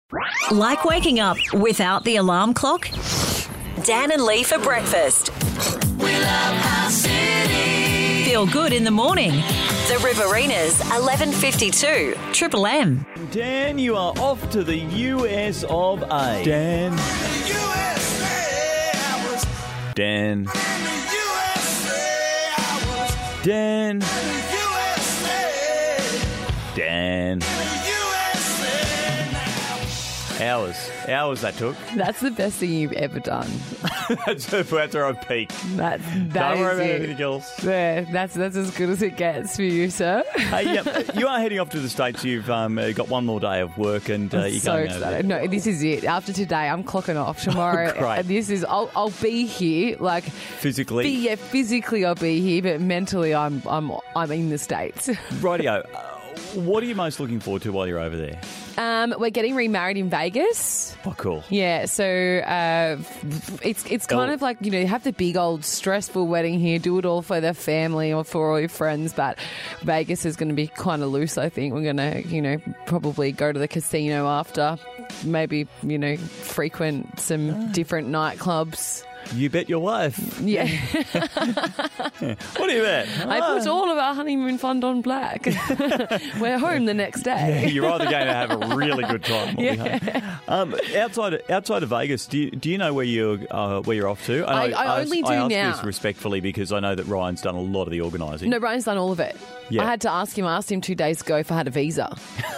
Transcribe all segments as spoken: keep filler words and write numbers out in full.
Like waking up without the alarm clock? Dan and Lee for breakfast. We love our city. Feel good in the morning. The Riverinas, eleven fifty-two, Triple M. Dan, you are off to the U S of A. Dan. U S A, I was Dan. in the U S A, I was Dan. in the U S A, Dan. in the U S A now. Hours. Hours that took. That's the best thing you've ever done. that's, that's where I peaked. That, that Don't worry is about it. anything else. Yeah, that's that's as good as it gets for you, sir. Hey, yep, you are heading off to the States. You've um, uh, got one more day of work and uh, you're so going over excited. there. No, this is it. After today, I'm clocking off. Tomorrow, Oh, great. uh, this is. I'll, I'll be here. Like, Physically. be, yeah, physically I'll be here, but mentally I'm I'm I'm in the States. Rightio. Uh, what are you most looking forward to while you're over there? Um, we're getting remarried in Vegas. Oh, cool. Yeah, so uh, it's it's kind Oh. of like, you know, you have the big old stressful wedding here, do it all for the family or for all your friends, but Vegas is going to be kind of loose, I think. We're going to, you know, probably go to the casino after, maybe, you know, frequent some different nightclubs. You bet your life. Yeah. What do you bet? I put all of our honeymoon fund on black. We're home the next day. You're either going to have a really good time. Or Yeah. um, outside of, outside of Vegas, do you, do you know where you're uh, where you're off to? And I- I only do I ask now. this respectflly because I know that Ryan's done a lot of the organising. No, Brian's done all of it. Yeah. I had to ask him. I asked him two days ago if I had a visa.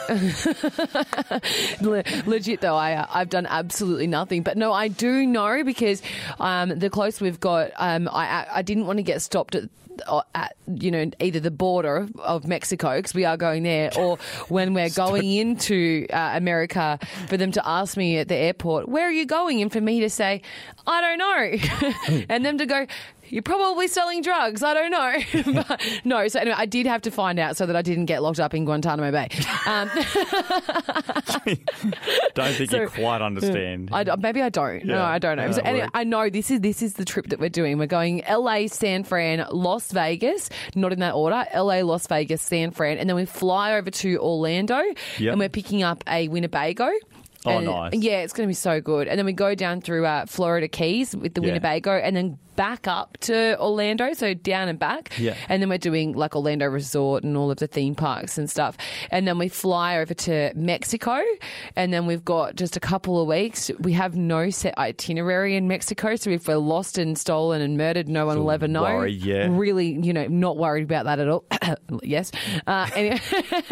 Le- legit though, I uh, I've done absolutely nothing. But no, I do know because um, the close we've got, um, I I didn't want to get stopped at. At, you know, either the border of Mexico, because we are going there, or when we're going into uh, America, for them to ask me at the airport, where are you going? And for me to say, I don't know. And them to go, you're probably selling drugs. I don't know. But, no, so anyway, I did have to find out so that I didn't get locked up in Guantanamo Bay. Um, Don't think So- you quite understand. I, maybe I don't. No, Yeah. I don't know. Yeah, So anyway, work. I know this is this is the trip that we're doing. We're going L A, San Fran, Las Vegas, not in that order. L A, Las Vegas, San Fran, and then we fly over to Orlando, Yep. and we're picking up a Winnebago. Oh, And- nice. Yeah, it's going to be so good. And then we go down through uh, Florida Keys with the Yeah. Winnebago, and then back up to Orlando, so down and back. Yeah. And then we're doing like Orlando Resort and all of the theme parks and stuff. And then we fly over to Mexico, and then we've got just a couple of weeks. We have no set itinerary in Mexico, so if we're lost and stolen and murdered, no one will ever know. worry, yeah. Really, you know, not worried about that at all. Yes. Uh, anyway,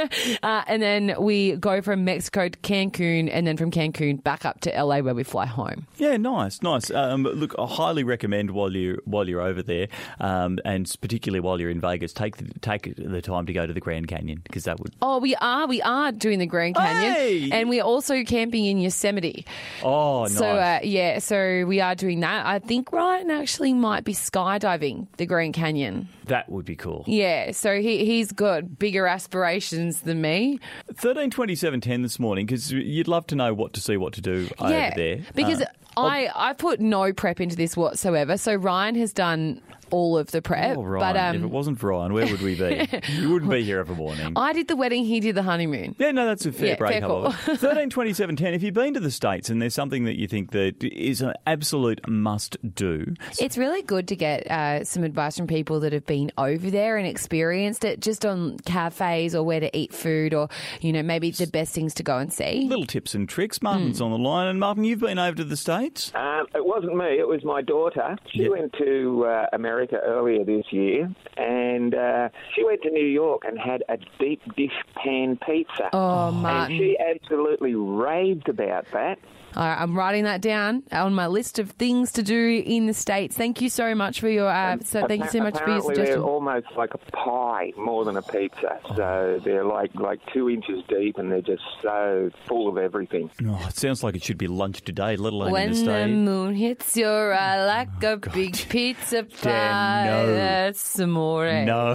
uh, and then we go from Mexico to Cancun, and then from Cancun back up to L A where we fly home. Yeah, nice, nice. Um, look, I highly recommend while you while you're over there, um, and particularly while you're in Vegas, take the, take the time to go to the Grand Canyon because that would. Oh, we are. We are doing the Grand Canyon. Hey! And we're also camping in Yosemite. Oh, nice. So, uh, yeah, so we are doing that. I think Ryan actually might be skydiving the Grand Canyon. That would be cool. Yeah, so he, he's got bigger aspirations than me. Thirteen twenty-seven ten this morning because you'd love to know what to see, what to do yeah, over there. because Uh, I, I put no prep into this whatsoever. So Ryan has done all of the prep. Oh, Ryan, but um, if it wasn't for Ryan, where would we be? You wouldn't be here every morning. I did the wedding, he did the honeymoon. Yeah, no, that's a fair Yeah, break. fair call. Thirteen twenty-seven ten. If you've been to the States and there's something that you think that is an absolute must do, It's really good to get uh, some advice from people that have been over there and experienced it, just on cafes or where to eat food, or, you know, maybe the best things to go and see. little tips and tricks. Martin's on the line, and Martin, you've been over to the States. Um, it wasn't me, it was my daughter. She Yeah. went to uh, America earlier this year, and uh, she went to New York and had a deep dish pan pizza. Oh, and Martin. she absolutely raved about that. All right, I'm writing that down on my list of things to do in the States. Thank you so much for your. Uh, so thank you so much for your Apparently suggestion. they're almost like a pie more than a pizza. So they're like, like two inches deep, and they're just so full of everything. Oh, it sounds like it should be lunch today, let alone in When the the States. moon hits your eye like a big pizza pie, Dan, no. that's amore. No.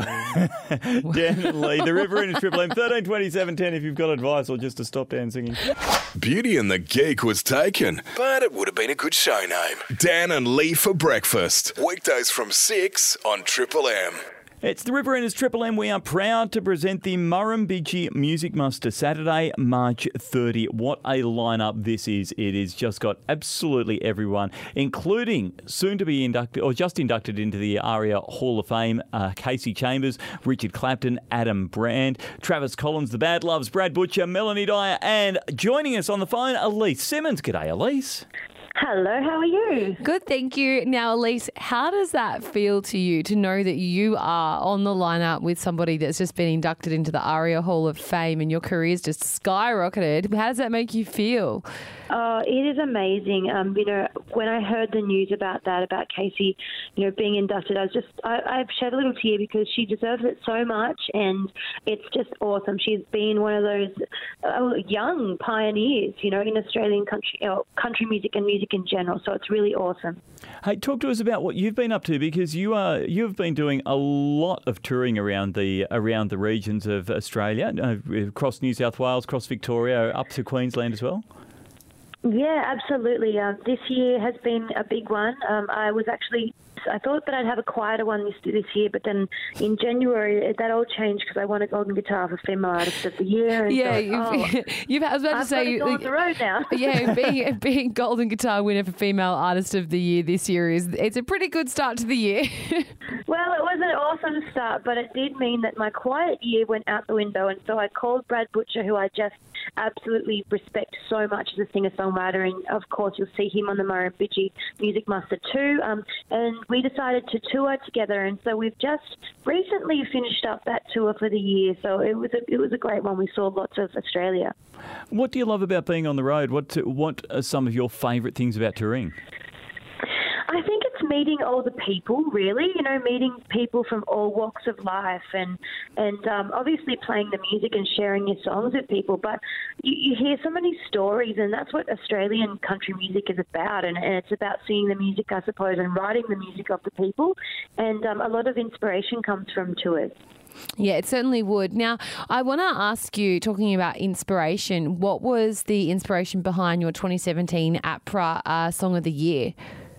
Dan and Lee, the River in Triple M, thirteen twenty-seven ten if you've got advice or just to stop Dan singing. Beauty and the Geek was taken, but it would have been a good show name. Dan and Lee for breakfast. Weekdays from six on Triple M. It's the Riverenders Triple M. We are proud to present the Murrumbidgee Music Muster Saturday, March thirtieth. What a lineup this is. It has just got absolutely everyone, including soon to be inducted, or just inducted into the ARIA Hall of Fame, uh, Casey Chambers, Richard Clapton, Adam Brand, Travis Collins, The Bad Loves, Brad Butcher, Melanie Dyer, and joining us on the phone, Elise Simmons. G'day, Elise. Hello, how are you? Good, thank you. Now, Elise, how does that feel to you to know that you are on the lineup with somebody that's just been inducted into the ARIA Hall of Fame and your career's just skyrocketed? How does that make you feel? Oh, it is amazing. Um, you know, when I heard the news about that, about Casey, you know, being inducted, I was just, I, I've shed a little tear because she deserves it so much, and it's just awesome. She's been one of those uh, young pioneers, you know, in Australian country, uh, country music and music in general. So it's really awesome. Hey, talk to us about what you've been up to, because you are you've been doing a lot of touring around the around the regions of Australia, uh, across New South Wales, across Victoria, up to Queensland as well. Yeah, absolutely. Um, this year has been a big one. Um, I was actually, I thought that I'd have a quieter one this this year, but then in January that all changed because I won a Golden Guitar for Female Artist of the Year. And Yeah, so, you've, oh, you've, I was about to I've say, got to you, go on the road now. yeah, being being Golden Guitar winner for Female Artist of the Year this year is it's a pretty good start to the year. Well, it was an awesome start, but it did mean that my quiet year went out the window, and so I called Brad Butcher, who I just absolutely respect so much as a singer-songwriter, and of course you'll see him on the Murrumbidgee Music Muster too, um, and we decided to tour together, and so we've just recently finished up that tour for the year, so it was a, it was a great one. We saw lots of Australia. What do you love about being on the road? What what are some of your favourite things about touring? I think it's meeting all the people, really, you know, meeting people from all walks of life, and and um, obviously playing the music and sharing your songs with people. But you, you hear so many stories, and that's what Australian country music is about. And, and it's about seeing the music, I suppose, and writing the music of the people. And um, a lot of inspiration comes from tours. Yeah, it certainly would. Now, I want to ask you, talking about inspiration, what was the inspiration behind your twenty seventeen APRA uh, Song of the Year?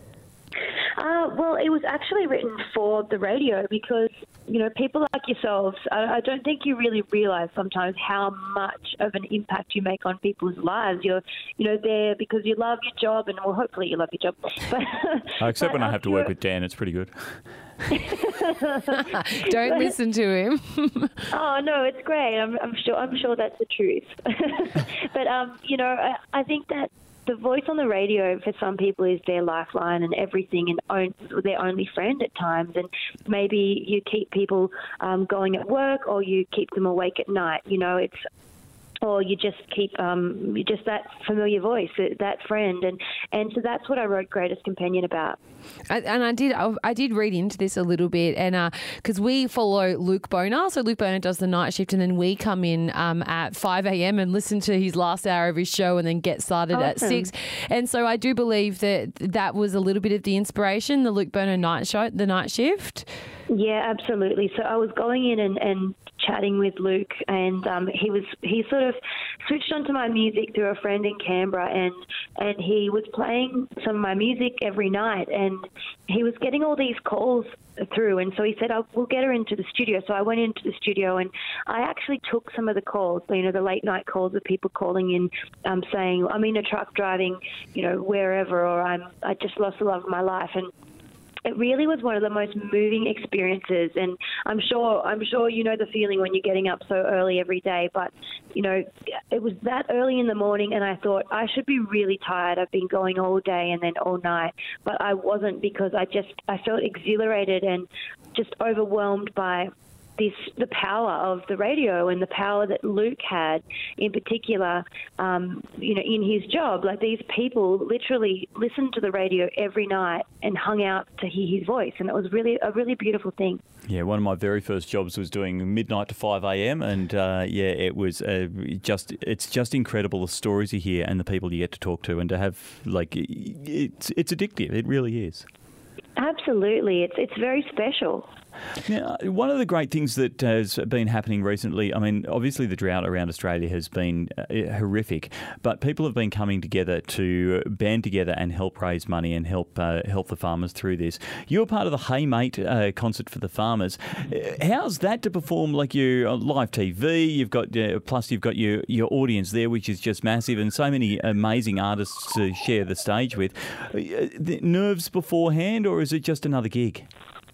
Uh, well, it was actually written for the radio because, you know, people like yourselves, I, I don't think you really realise sometimes how much of an impact you make on people's lives. You're, you know, there because you love your job, and well, hopefully you love your job. But, Except but when I have to work you're- with Dan, it's pretty good. Don't listen to him. Oh no, it's great. I'm, I'm sure. I'm sure that's the truth. But um, you know, I, I think that the voice on the radio for some people is their lifeline and everything, and own, their only friend at times. And maybe you keep people um, going at work, or you keep them awake at night. You know, it's. Or you just keep um, just that familiar voice, that friend, and, and so that's what I wrote Greatest Companion about. I, and I did I, I did read into this a little bit, and because uh, we follow Luke Boner, so Luke Boner does the night shift, and then we come in um, at five a.m. and listen to his last hour of his show, and then get started Awesome. at six. And so I do believe that that was a little bit of the inspiration, the Luke Boner night show, the night shift. Yeah, absolutely. So I was going in and, and chatting with Luke, and um, he was he sort of switched onto my music through a friend in Canberra, and and he was playing some of my music every night, and he was getting all these calls through, and so he said, oh, we'll get her into the studio. So I went into the studio, and I actually took some of the calls, you know, the late night calls of people calling in, um, saying, I'm in a truck driving, you know, wherever, or I'm I just lost the love of my life, and it really was one of the most moving experiences, and I'm sure I'm sure you know the feeling when you're getting up so early every day. But you know, it was that early in the morning, and I thought I should be really tired. I've been going all day and then all night, but I wasn't, because I just I felt exhilarated and just overwhelmed by this the power of the radio and the power that Luke had in particular, um, you know, in his job. Like, these people literally listened to the radio every night and hung out to hear his voice, and it was really a really beautiful thing. Yeah, one of my very first jobs was doing midnight to five a.m. and uh, yeah, it was uh, just it's just incredible, the stories you hear and the people you get to talk to, and to have, like, it's it's addictive. It really is. Absolutely, it's it's very special. Now, one of the great things that has been happening recently, I mean, obviously the drought around Australia has been uh, horrific, but people have been coming together to band together and help raise money and help uh, help the farmers through this. You're part of the Hey Mate uh, concert for the farmers. Uh, How's that to perform like you on live T V? You've got uh, plus you've got your your audience there, which is just massive, and so many amazing artists to share the stage with. Uh, the nerves beforehand, or is it just another gig?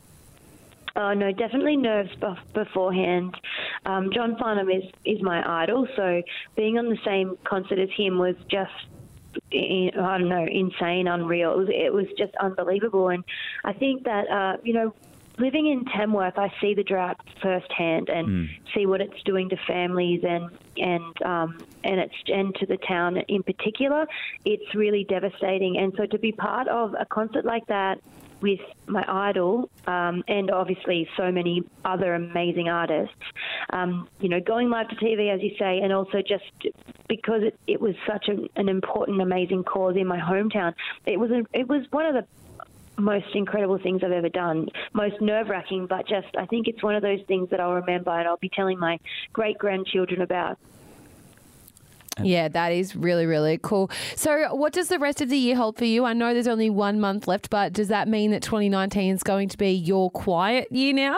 Oh, no, definitely nerves bef- beforehand. Um, John Farnham is, is my idol, so being on the same concert as him was just, I don't know, insane, unreal. It was, it was just unbelievable. And I think that, uh, you know, living in Tamworth, I see the drought firsthand and mm. see what it's doing to families and and um, and it's and to the town in particular. It's really devastating. And so to be part of a concert like that with my idol um, and obviously so many other amazing artists, um, you know, going live to T V, as you say, and also just because it, it was such a, an important, amazing cause in my hometown, it was a, it was one of the most incredible things I've ever done, most nerve-wracking, but just I think it's one of those things that I'll remember and I'll be telling my great-grandchildren about. Yeah, that is really, really cool. So what does the rest of the year hold for you? I know there's only one month left, but does that mean that twenty nineteen is going to be your quiet year now?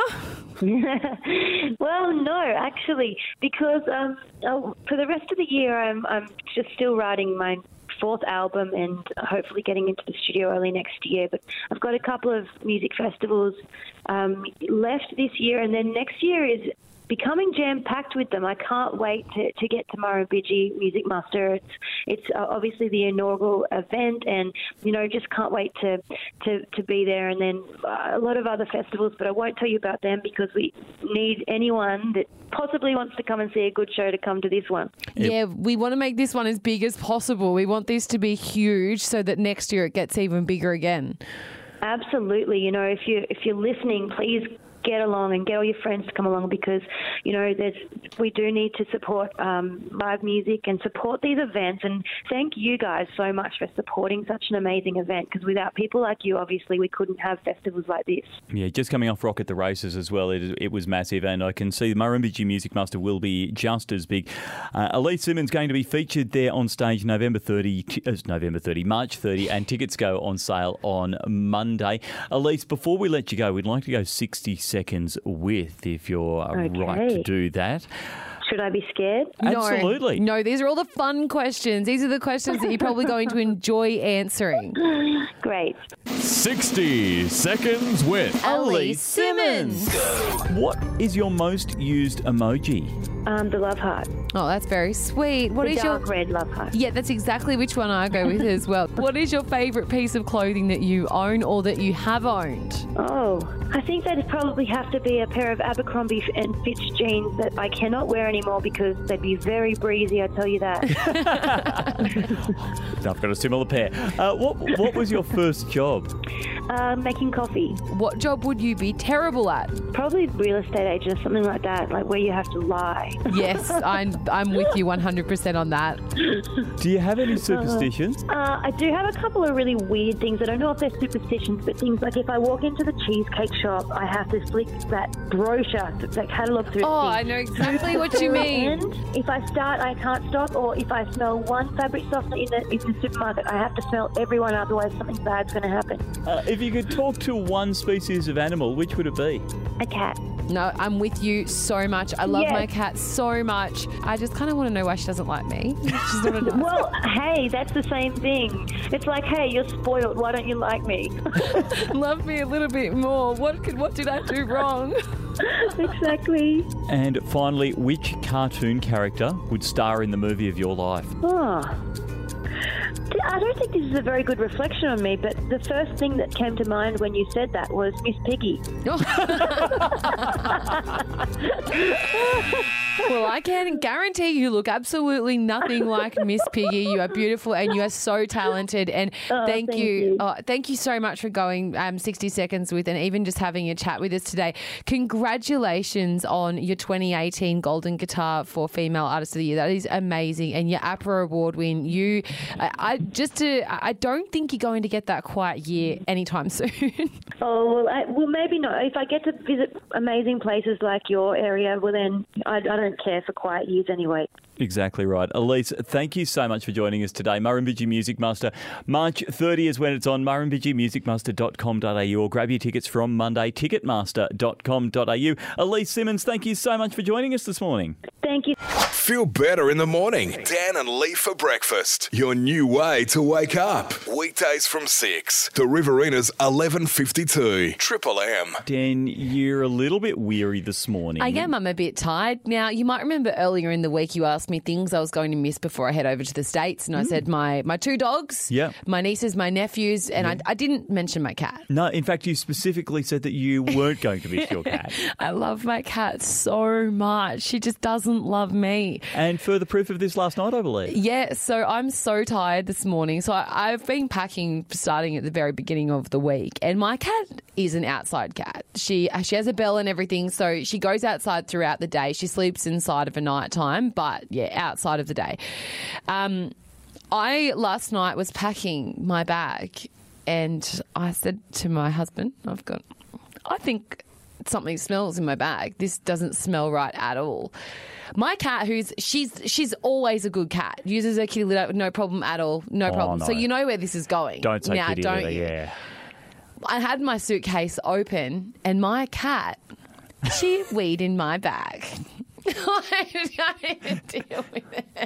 Well, no, actually, because um, oh, for the rest of the year I'm, I'm just still writing my fourth album and hopefully getting into the studio early next year. But I've got a couple of music festivals um, left this year, and then next year is becoming jam-packed with them. I can't wait to, to get to Murrumbidgee Music Muster. It's it's uh, obviously the inaugural event, and you know just can't wait to to, to be there. And then uh, a lot of other festivals, but I won't tell you about them because we need anyone that possibly wants to come and see a good show to come to this one. Yeah, we want to make this one as big as possible. We want this to be huge so that next year it gets even bigger again. Absolutely. You know, if you if you're listening, please get along and get all your friends to come along because, you know, there's we do need to support um, live music and support these events. And thank you guys so much for supporting such an amazing event because without people like you, obviously, we couldn't have festivals like this. Yeah, just coming off Rock at the Races as well, it, it was massive, and I can see the Murrumbidgee Music Muster will be just as big. Uh, Elise Simmons going to be featured there on stage November thirtieth, uh, November thirtieth, March thirtieth, and tickets go on sale on Monday. Elise, before we let you go, we'd like to go sixty seconds with, if you're okay. right to do that. Should I be scared? Absolutely. No, no, these are all the fun questions. These are the questions that you're probably going to enjoy answering. Great. sixty seconds with Elise Simmons. What is your most used emoji? Um, the love heart. Oh, that's very sweet. What the is dark your red love heart. Yeah, that's exactly which one I go with as well. What is your favourite piece of clothing that you own or that you have owned? Oh, I think that'd probably have to be a pair of Abercrombie and Fitch jeans that I cannot wear anymore because they'd be very breezy, I tell you that. I've got a similar pair. Uh, what What was your first job? Uh, making coffee. What job would you be terrible at? Probably real estate agent or something like that, like where you have to lie. Yes, I'm, I'm with you one hundred percent on that. Do you have any superstitions? Uh, I do have a couple of really weird things. I don't know if they're superstitions, but things like if I walk into the cheesecake shop, I have to flick that brochure, that catalogue through. Oh, I know exactly what you mean. And if I start, I can't stop, or if I smell one fabric softener in the, in the supermarket, I have to smell everyone, otherwise something bad's going to happen. Uh, if you could talk to one species of animal, which would it be? A cat. No, I'm with you so much. I love Yes. my cat so much. I just kind of want to know why she doesn't like me. She's not a nice Well, hey, that's the same thing. It's like, hey, you're spoiled. Why don't you like me? Love me a little bit more. What could, what did I do wrong? Exactly. And finally, which cartoon character would star in the movie of your life? Oh. I don't think this is a very good reflection on me, but the first thing that came to mind when you said that was Miss Piggy. Well, I can guarantee you look absolutely nothing like Miss Piggy. You are beautiful and you are so talented. And Oh, thank, thank you, you. Oh, thank you so much for going um, sixty seconds with and even just having a chat with us today. Congratulations on your twenty eighteen Golden Guitar for Female Artist of the Year. That is amazing. And your APRA award win. You, I, I just to, I don't think you're going to get that quiet year anytime soon. Oh, well, I, well, maybe not. If I get to visit amazing places like your area, well, then I, I don't care for quiet years anyway. Exactly right. Elise, thank you so much for joining us today. Murrumbidgee Music Master. March thirtieth is when it's on, murrumbidgee music master dot com dot a u, or grab your tickets from Monday, ticketmaster dot com dot a u. Elise Simmons, thank you so much for joining us this morning. Thank you. Feel better in the morning. Dan and Lee for breakfast. Your new way to wake up. Weekdays from six. The Riverina's eleven fifty-two. Triple M. Dan, you're a little bit weary this morning. I am. I'm a bit tired. Now, you might remember earlier in the week you asked me things I was going to miss before I head over to the States. And I said my, my two dogs, Yeah. my nieces, my nephews, and I, I didn't mention my cat. No, in fact, you specifically said that you weren't going to miss your cat. I love my cat so much. She just doesn't love me. And further proof of this last night, I believe. Yeah, so I'm so tired this morning. So I, I've been packing starting at the very beginning of the week. And my cat is an outside cat. She she has a bell and everything. So she goes outside throughout the day. She sleeps inside of a night time. But, yeah, outside of the day. Um, I, last night, was packing my bag. And I said to my husband, I've got, I think something smells in my bag. This doesn't smell right at all. My cat, who's she's she's always a good cat, uses her kitty litter, no problem at all, no Oh, problem. no. So you know where this is going. Don't say now, kitty don't litter, you? yeah. I had my suitcase open, and my cat, she weed in my bag. I don't even deal with it.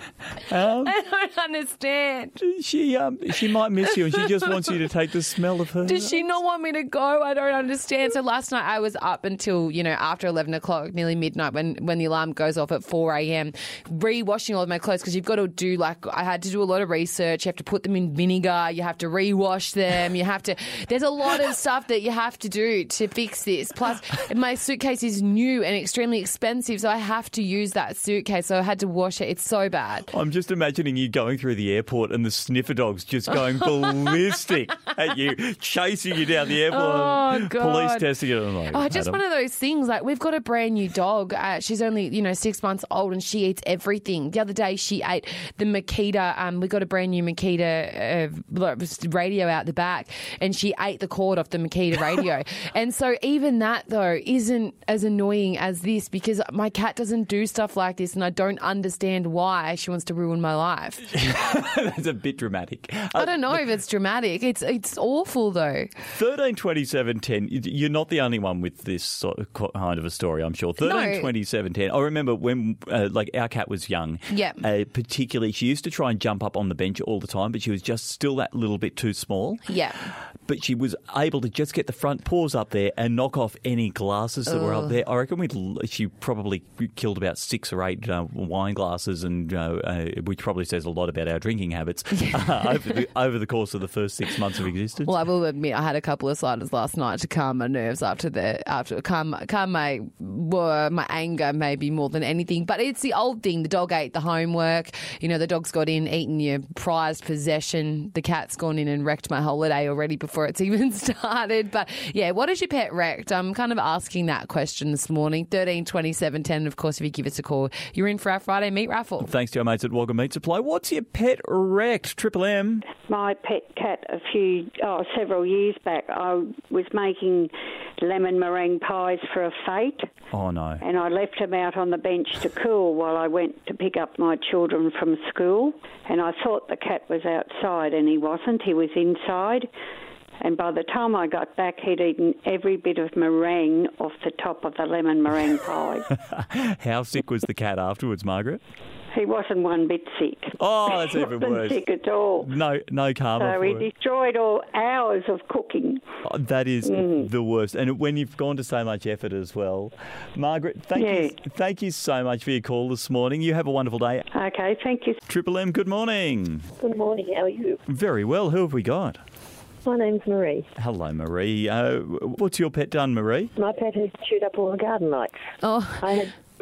Um, I don't understand. she um she might miss you, and she just wants you to take the smell of her. Does she not want me to go? I don't understand. So last night I was up until, you know, after eleven o'clock, nearly midnight, when, when the alarm goes off at four a.m, re-washing all of my clothes, because you've got to do, like, I had to do a lot of research. You have to put them in vinegar. You have to re-wash them. You have to, there's a lot of stuff that you have to do to fix this. Plus, my suitcase is new and extremely expensive, so I have to use that suitcase. So I had to wash it. It's so bad. I'm just imagining you going through the airport and the sniffer dogs just going ballistic at you, chasing you down the airport. Oh, and God. Police testing it. I'm like, Oh, just madam. one of those things. Like, we've got a brand new dog. Uh, she's only, you know, six months old, and she eats everything. The other day, she ate the Makita. Um, we got a brand new Makita uh, radio out the back, and she ate the cord off the Makita radio. And so, even that though isn't as annoying as this, because my cat doesn't do stuff like this, and I don't understand why she wants to ruin my life. That's a bit dramatic. I don't know if it's dramatic. It's it's awful though. thirteen twenty-seven ten. You're not the only one with this sort of kind of a story, I'm sure. thirteen twenty-seven ten. I remember when, uh, like, our cat was young. Yeah. Uh, particularly, she used to try and jump up on the bench all the time, but she was just still that little bit too small. Yeah. But she was able to just get the front paws up there and knock off any glasses that were up there. I reckon we'd, she probably killed about six or eight uh, wine glasses, and uh, uh, which probably says a lot about our drinking habits uh, over, the, over the course of the first six months of existence. Well, I will admit I had a couple of ciders last night to calm my nerves after the after calm calm my uh, my anger maybe more than anything. But it's the old thing. The dog ate the homework. You know, the dog's got in, eaten your prized possession. The cat's gone in and wrecked my holiday already before it's even started. But yeah, what has your pet wrecked? I'm kind of asking that question this morning. thirteen twenty-seven ten. Of course, if you give us a call, you're in for our Friday meat raffle. Thanks to our mates at Wagga Meat Supply. What's your pet wrecked? Triple M. My pet cat, a few, oh, several years back, I was making lemon meringue pies for a fete, Oh, no. and I left him out on the bench to cool while I went to pick up my children from school, and I thought the cat was outside, and he wasn't. He was inside. And by the time I got back, he'd eaten every bit of meringue off the top of the lemon meringue pie. How sick was the cat afterwards, Margaret? He wasn't one bit sick. Oh, that's he even wasn't worse. sick at all. No, no karma So for he it. destroyed all hours of cooking. Oh, that is Mm. the worst. And when you've gone to so much effort as well. Margaret, thank Yeah. you thank you so much for your call this morning. You have a wonderful day. Okay, thank you. Triple M, good morning. Good morning, how are you? Very well. Who have we got? My name's Marie. Hello, Marie. Uh, what's your pet done, Marie? My pet has chewed up all the garden lights. Oh, I had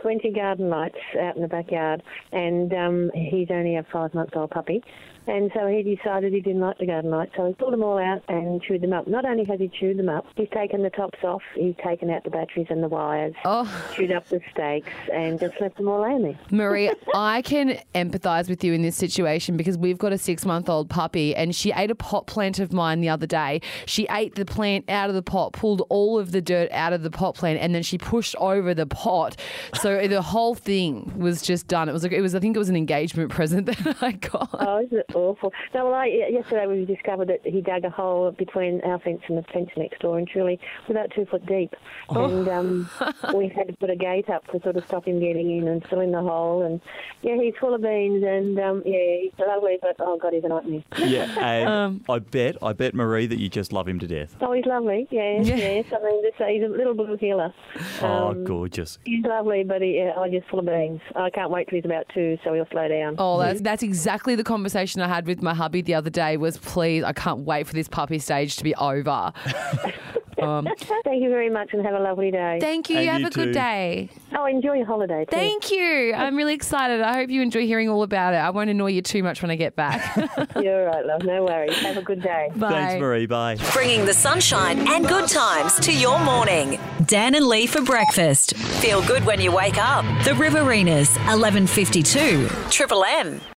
went to Garden Lights out in the backyard, and um, he's only a five-month-old puppy. And so he decided he didn't like the Garden Lights, so he pulled them all out and chewed them up. Not only has he chewed them up, he's taken the tops off, he's taken out the batteries and the wires, Oh. chewed up the stakes, and just left them all laying there. Marie, I can empathise with you in this situation because we've got a six-month-old puppy and she ate a pot plant of mine the other day. She ate the plant out of the pot, pulled all of the dirt out of the pot plant, and then she pushed over the pot. So the whole thing was just done. It was, like, it was I think it was an engagement present that I got. Oh, isn't it awful? No, well, I, yesterday we discovered that he dug a hole between our fence and the fence next door, and truly about two foot deep. Oh. And um, we had to put a gate up to sort of stop him getting in and fill in the hole. And yeah, he's full of beans, and um, yeah, he's lovely, but oh god, he's a nightmare. Yeah, and Um, I bet, I bet, Marie, that you just love him to death. Oh, he's lovely. Yeah, Yeah. yes. I mean, this, he's a little blue healer. Oh, Um, gorgeous. He's lovely, but he, yeah, oh, just full of beans. I can't wait till he's about two, so he'll slow down. Oh, that's that's exactly the conversation I had with my hubby the other day was, please, I can't wait for this puppy stage to be over. um, Thank you very much, and have a lovely day. thank you. And You have you a good too. day. Oh, enjoy your holiday too. Thank you. I'm really excited. I hope you enjoy hearing all about it. I won't annoy you too much when I get back. You're all right, love. No worries. Have a good day. Bye. Thanks, Marie. Bye. Bringing the sunshine and good times to your morning. Dan and Lee for breakfast. Feel good when you wake up. The Riverinas, eleven fifty-two, Triple M.